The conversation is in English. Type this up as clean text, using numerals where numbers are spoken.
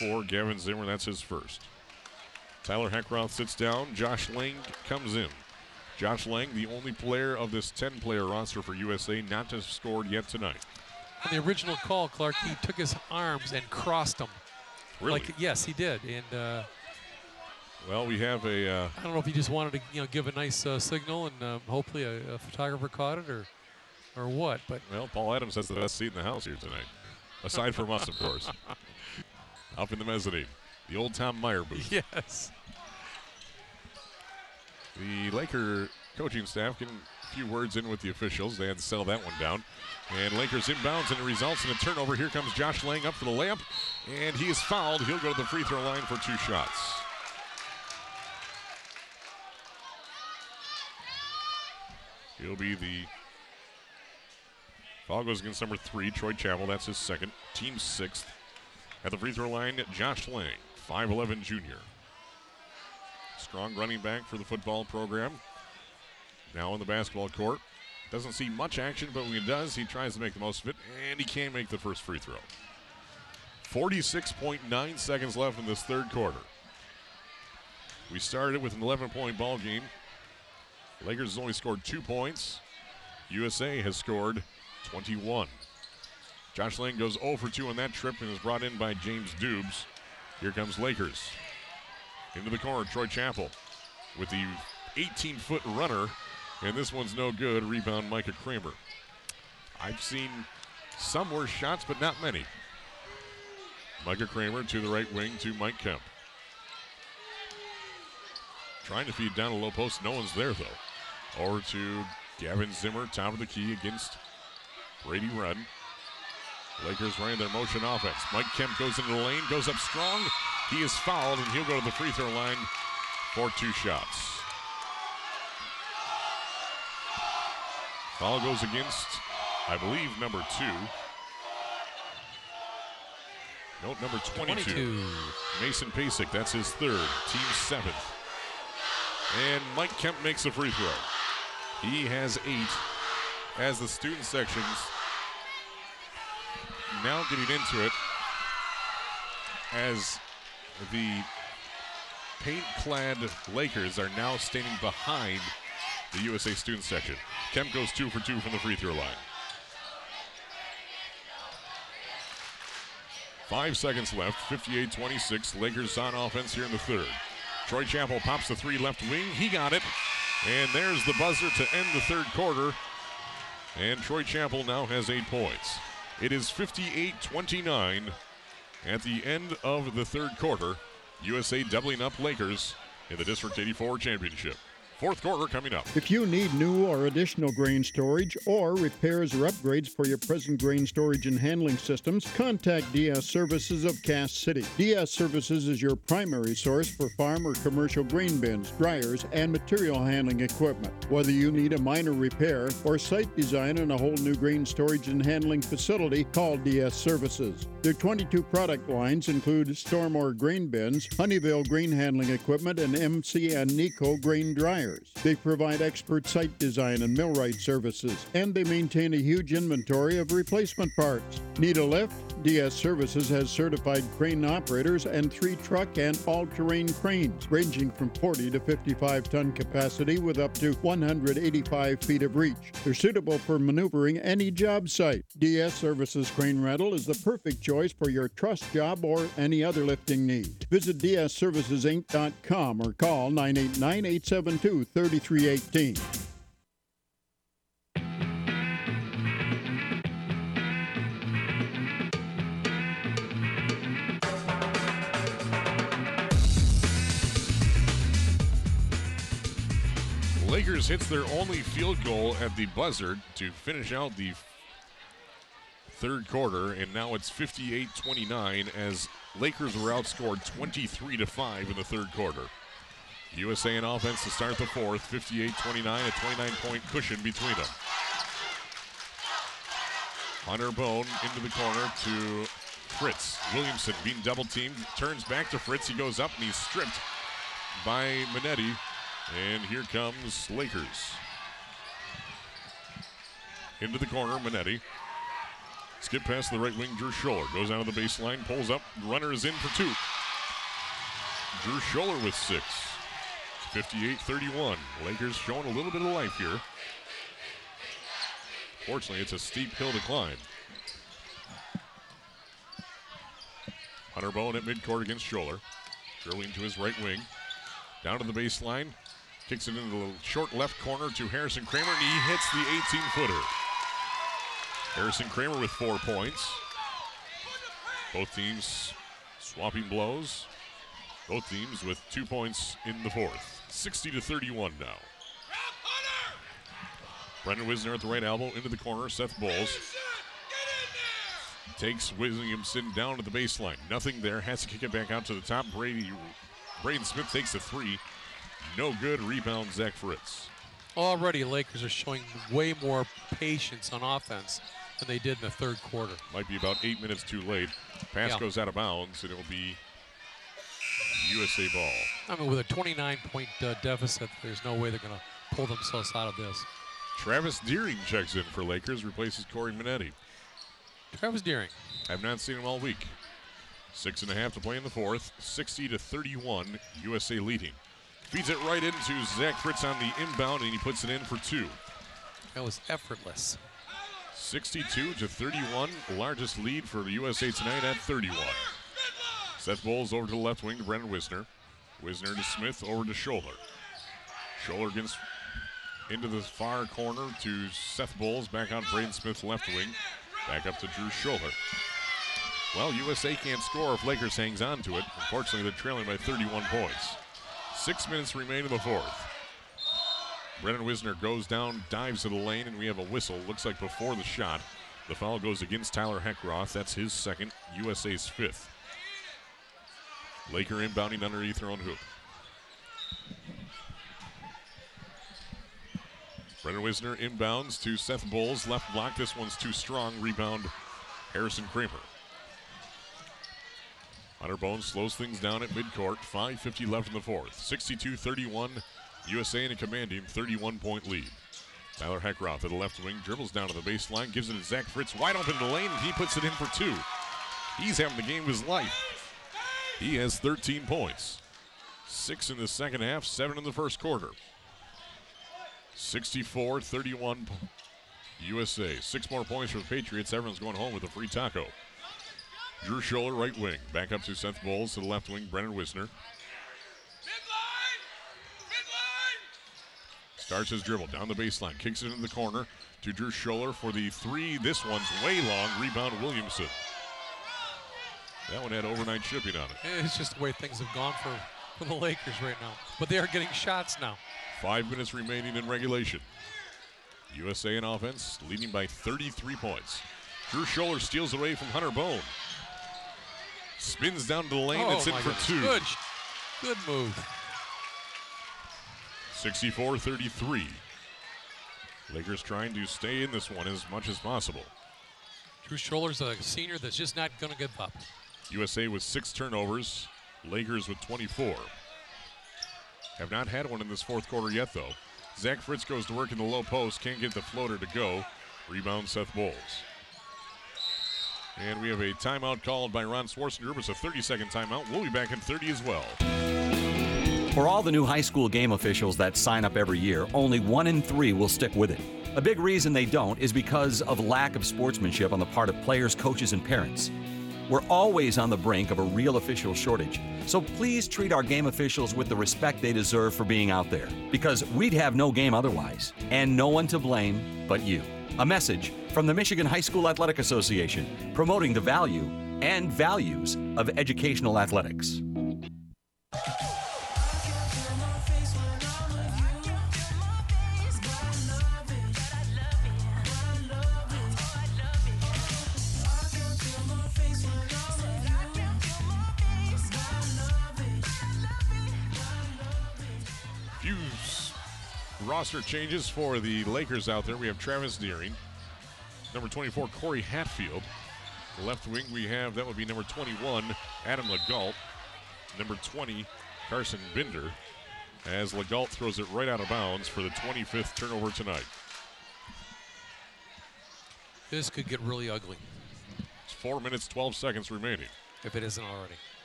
for Gavin Zimmer. That's his first. Tyler Heckroth sits down. Josh Lang comes in. Josh Lang, the only player of this 10-player roster for USA not to have scored yet tonight. On the original call, Clark, he took his arms and crossed them. Really? Yes, he did. And well, we have a. I don't know if he just wanted to, give a nice signal, and hopefully a photographer caught it, or what. But well, Paul Adams has the best seat in the house here tonight, aside from us, of course. Up in the mezzanine, the old Tom Meyer booth. Yes. The Laker coaching staff getting a few words in with the officials. They had to settle that one down. And Lakers inbounds, and it results in a turnover. Here comes Josh Lang up for the layup, and he is fouled. He'll go to the free throw line for 2 shots. He'll be the foul goes against number 3, Troy Chappell. That's his second, team 6th. At the free throw line, Josh Lang, 5'11" junior. Strong running back for the football program. Now on the basketball court. Doesn't see much action, but when he does, he tries to make the most of it, and he can't make the first free throw. 46.9 seconds left in this third quarter. We started with an 11-point ball game. Lakers has only scored 2 points. USA has scored 21. Josh Lang goes 0 for 2 on that trip and is brought in by James Dubes. Here comes Lakers. Into the corner, Troy Chappell with the 18-foot runner, and this one's no good. Rebound, Micah Kramer. I've seen some worse shots, but not many. Micah Kramer to the right wing to Mike Kemp. Trying to feed down a low post. No one's there, though. Over to Gavin Zimmer, top of the key against Brady Rudd. Lakers running their motion offense. Mike Kemp goes into the lane, goes up strong. He is fouled, and he'll go to the free throw line for 2 shots. Foul goes against, I believe, number 2. Nope, number 22. Mason Pasek, that's his third, team 7th. And Mike Kemp makes a free throw. He has 8 as the student sections now getting into it as the paint-clad Lakers are now standing behind the USA student section. Kemp goes 2 for 2 from the free throw line. 5 seconds left, 58-26. Lakers on offense here in the third. Troy Chappell pops the 3 left wing. He got it. And there's the buzzer to end the third quarter. And Troy Chappell now has 8 points. It is 58-29 at the end of the third quarter. USA doubling up Lakers in the District 84 championship. Fourth quarter coming up. If you need new or additional grain storage or repairs or upgrades for your present grain storage and handling systems, contact DS Services of Cass City. DS Services is your primary source for farm or commercial grain bins, dryers, and material handling equipment. Whether you need a minor repair or site design on a whole new grain storage and handling facility, call DS Services. Their 22 product lines include Stormore grain bins, Honeyville grain handling equipment, and MC and Nico grain dryers. They provide expert site design and millwright services, and they maintain a huge inventory of replacement parts. Need a lift? DS Services has certified crane operators and 3 truck and all-terrain cranes, ranging from 40 to 55-ton capacity with up to 185 feet of reach. They're suitable for maneuvering any job site. DS Services Crane Rental is the perfect choice for your truss job or any other lifting need. Visit dsservicesinc.com or call 989-872-3318. Lakers hits their only field goal at the buzzer to finish out the third quarter, and now it's 58-29 as Lakers were outscored 23-5 in the third quarter. USA in offense to start the fourth, 58-29, a 29-point cushion between them. Hunter Bone into the corner to Fritz. Williamson being double-teamed, turns back to Fritz. He goes up and he's stripped by Minetti. And here comes Lakers. Into the corner, Minetti. Skip past the right wing, Drew Scholler. Goes out of the baseline, pulls up. Runner is in for 2. Drew Scholler with 6. 58-31. Lakers showing a little bit of life here. Fortunately, it's a steep hill to climb. Hunter Bowen at midcourt against Scholler. Dribbling to his right wing. Down to the baseline. Kicks it into the short left corner to Harrison Kramer, and he hits the 18-footer. Harrison Kramer with 4 points. Both teams swapping blows. Both teams with 2 points in the fourth. 60-31 now. Brendan Wisner at the right elbow into the corner. Seth Bowles takes Williamson down to the baseline. Nothing there. Has to kick it back out to the top. Braden Smith takes the 3. No good. Rebound, Zach Fritz. Already, Lakers are showing way more patience on offense than they did in the third quarter. Might be about 8 minutes too late. Pass goes out of bounds, and it will be USA ball. I mean, with a 29-point deficit, there's no way they're going to pull themselves out of this. Travis Deering checks in for Lakers, replaces Corey Minetti. Travis Deering. I've not seen him all week. 6.5 to play in the fourth. 60-31, USA leading. Feeds it right into Zach Fritz on the inbound, and he puts it in for 2. That was effortless. 62-31, largest lead for the USA tonight at 31. Seth Bowles over to the left wing to Brendan Wisner. Wisner to Smith, over to Scholler. Scholler against into the far corner to Seth Bowles, back on Braden Smith left wing. Back up to Drew Scholler. Well, USA can't score if Lakers hangs on to it. Unfortunately, they're trailing by 31 points. 6 minutes remain in the fourth. Brendan Wisner goes down, dives to the lane, and we have a whistle. Looks like before the shot. The foul goes against Tyler Heckroth. That's his second, USA's 5th. Laker inbounding underneath their own hoop. Brendan Wisner inbounds to Seth Bowles. Left block. This one's too strong. Rebound, Harrison Kramer. Hunter Bones slows things down at midcourt. 5:50 left in the fourth. 62-31. USA in a commanding 31-point lead. Tyler Heckroth at the left wing. Dribbles down to the baseline. Gives it to Zach Fritz. Wide open in the lane, and he puts it in for 2. He's having the game of his life. He has 13 points. 6 in the second half, 7 in the first quarter. 64-31 USA. 6 more points for the Patriots. Everyone's going home with a free taco. Drew Scholler, right wing. Back up to Seth Bowles to the left wing. Brendan Wisner. Starts his dribble down the baseline. Kicks it into the corner to Drew Scholler for the 3. This one's way long. Rebound, Williamson. That one had overnight shipping on it. It's just the way things have gone for the Lakers right now. But they are getting shots now. 5 minutes remaining in regulation. USA in offense, leading by 33 points. Drew Scholler steals away from Hunter Bone. Spins down to the lane. It's in for 2. Good move. 64-33. Lakers trying to stay in this one as much as possible. Drew Scholler's a senior that's just not going to give up. USA with 6 turnovers. Lakers with 24. Have not had one in this fourth quarter yet, though. Zach Fritz goes to work in the low post. Can't get the floater to go. Rebound, Seth Bowles. And we have a timeout called by Ron Schwarzenegger. It's a 30-second timeout. We'll be back in 30 as well. For all the new high school game officials that sign up every year, only 1 in 3 will stick with it. A big reason they don't is because of lack of sportsmanship on the part of players, coaches, and parents. We're always on the brink of a real official shortage, so please treat our game officials with the respect they deserve for being out there, because we'd have no game otherwise, and no one to blame but you. A message from the Michigan High School Athletic Association, promoting the value and values of educational athletics. Roster changes for the Lakers out there. We have Travis Deering. Number 24, Corey Hatfield. The left wing we have, that would be number 21, Adam Legault. Number 20, Carson Binder. As Legault throws it right out of bounds for the 25th turnover tonight. This could get really ugly. 4 minutes, 12 seconds remaining. if it isn't already.